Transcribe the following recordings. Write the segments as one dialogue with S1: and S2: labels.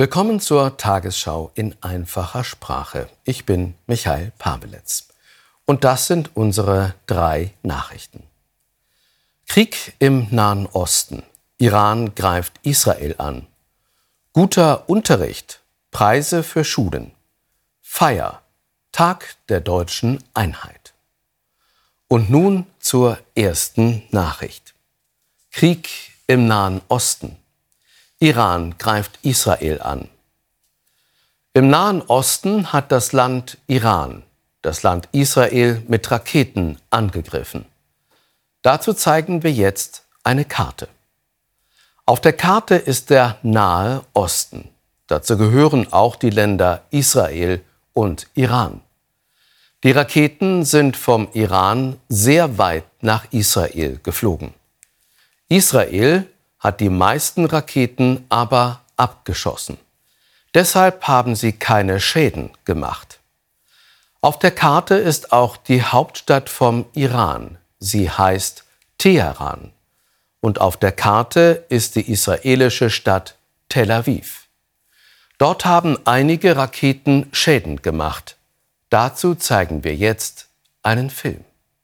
S1: Willkommen zur Tagesschau in einfacher Sprache. Ich bin Michael Paweletz. Und das sind unsere 3 Nachrichten. Krieg im Nahen Osten. Iran greift Israel an. Guter Unterricht. Preise für Schulen. Feier. Tag der deutschen Einheit. Und nun zur ersten Nachricht. Krieg im Nahen Osten. Iran greift Israel an. Im Nahen Osten hat das Land Iran das Land Israel mit Raketen angegriffen. Dazu zeigen wir jetzt eine Karte. Auf der Karte ist der Nahe Osten. Dazu gehören auch die Länder Israel und Iran. Die Raketen sind vom Iran sehr weit nach Israel geflogen. Israel hat die meisten Raketen aber abgeschossen. Deshalb haben sie keine Schäden gemacht. Auf der Karte ist auch die Hauptstadt vom Iran. Sie heißt Teheran. Und auf der Karte ist die israelische Stadt Tel Aviv. Dort haben einige Raketen Schäden gemacht. Dazu zeigen wir jetzt einen Film.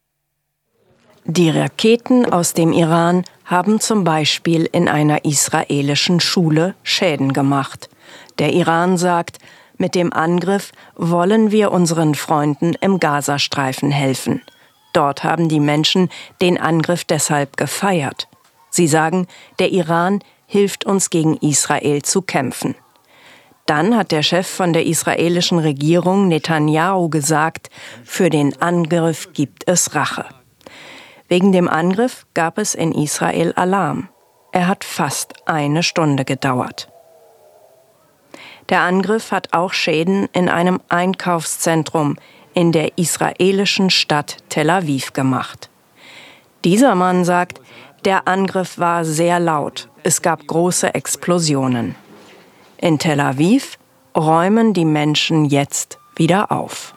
S2: Die Raketen aus dem Iran haben zum Beispiel in einer israelischen Schule Schäden gemacht. Der Iran sagt, mit dem Angriff wollen wir unseren Freunden im Gazastreifen helfen. Dort haben die Menschen den Angriff deshalb gefeiert. Sie sagen, der Iran hilft uns gegen Israel zu kämpfen. Dann hat der Chef von der israelischen Regierung, Netanyahu, gesagt, für den Angriff gibt es Rache. Wegen dem Angriff gab es in Israel Alarm. Er hat fast 1 Stunde gedauert. Der Angriff hat auch Schäden in einem Einkaufszentrum in der israelischen Stadt Tel Aviv gemacht. Dieser Mann sagt, der Angriff war sehr laut. Es gab große Explosionen. In Tel Aviv räumen die Menschen jetzt wieder auf.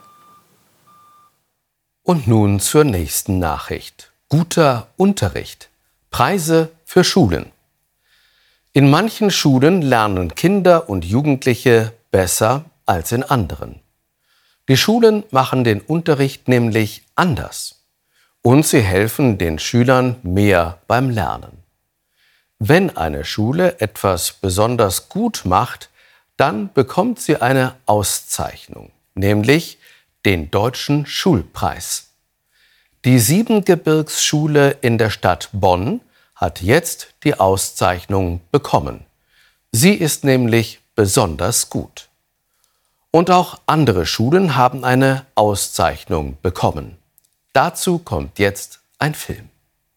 S1: Und nun zur nächsten Nachricht. Guter Unterricht. Preise für Schulen. In manchen Schulen lernen Kinder und Jugendliche besser als in anderen. Die Schulen machen den Unterricht nämlich anders. Und sie helfen den Schülern mehr beim Lernen. Wenn eine Schule etwas besonders gut macht, dann bekommt sie eine Auszeichnung, nämlich den Deutschen Schulpreis. Die Siebengebirgsschule in der Stadt Bonn hat jetzt die Auszeichnung bekommen. Sie ist nämlich besonders gut. Und auch andere Schulen haben eine Auszeichnung bekommen. Dazu kommt jetzt ein Film.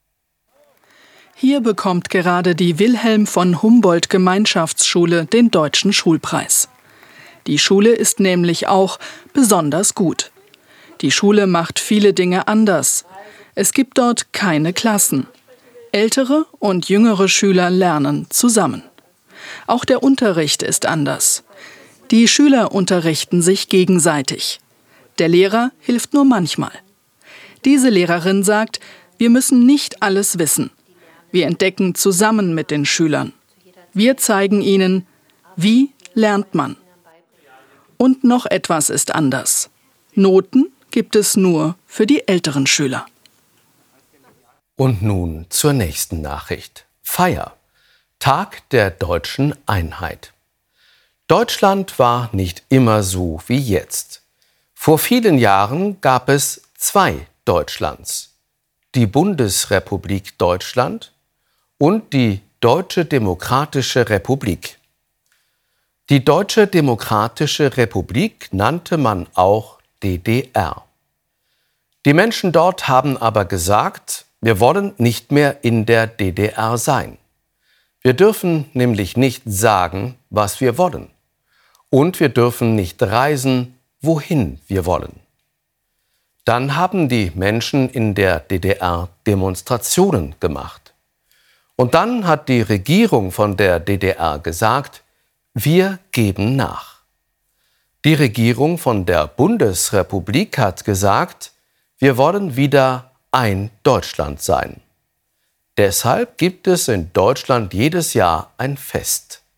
S3: Hier bekommt gerade die Wilhelm von Humboldt Gemeinschaftsschule den Deutschen Schulpreis. Die Schule ist nämlich auch besonders gut. Die Schule macht viele Dinge anders. Es gibt dort keine Klassen. Ältere und jüngere Schüler lernen zusammen. Auch der Unterricht ist anders. Die Schüler unterrichten sich gegenseitig. Der Lehrer hilft nur manchmal. Diese Lehrerin sagt, wir müssen nicht alles wissen. Wir entdecken zusammen mit den Schülern. Wir zeigen ihnen, wie lernt man. Und noch etwas ist anders. Noten gibt es nur für die älteren Schüler.
S1: Und nun zur nächsten Nachricht. Feier. Tag der deutschen Einheit. Deutschland war nicht immer so wie jetzt. Vor vielen Jahren gab es 2 Deutschlands. Die Bundesrepublik Deutschland und die Deutsche Demokratische Republik. Die Deutsche Demokratische Republik nannte man auch DDR. Die Menschen dort haben aber gesagt, wir wollen nicht mehr in der DDR sein. Wir dürfen nämlich nicht sagen, was wir wollen. Und wir dürfen nicht reisen, wohin wir wollen. Dann haben die Menschen in der DDR Demonstrationen gemacht. Und dann hat die Regierung von der DDR gesagt, wir geben nach. Die Regierung von der Bundesrepublik hat gesagt, wir wollen wieder ein Deutschland sein. Deshalb gibt es in Deutschland jedes Jahr ein Fest.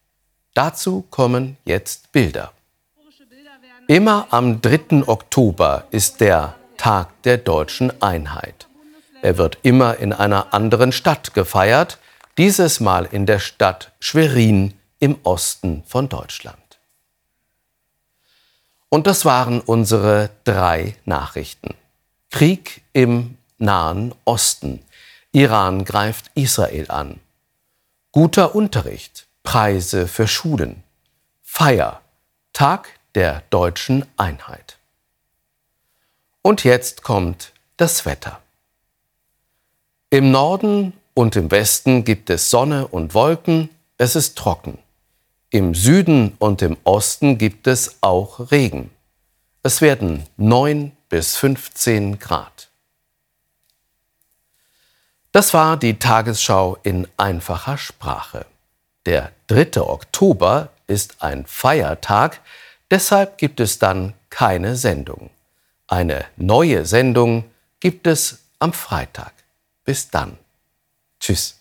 S1: Dazu kommen jetzt Bilder. Immer am 3. Oktober ist der Tag der deutschen Einheit. Er wird immer in einer anderen Stadt gefeiert, dieses Mal in der Stadt Schwerin im Osten von Deutschland. Und das waren unsere 3 Nachrichten. Krieg im Nahen Osten. Iran greift Israel an. Guter Unterricht. Preise für Schulen. Feier. Tag der deutschen Einheit. Und jetzt kommt das Wetter. Im Norden und im Westen gibt es Sonne und Wolken, es ist trocken. Im Süden und im Osten gibt es auch Regen. Es werden 9 bis 15 Grad. Das war die Tagesschau in einfacher Sprache. Der 3. Oktober ist ein Feiertag, deshalb gibt es dann keine Sendung. Eine neue Sendung gibt es am Freitag. Bis dann. Tschüss.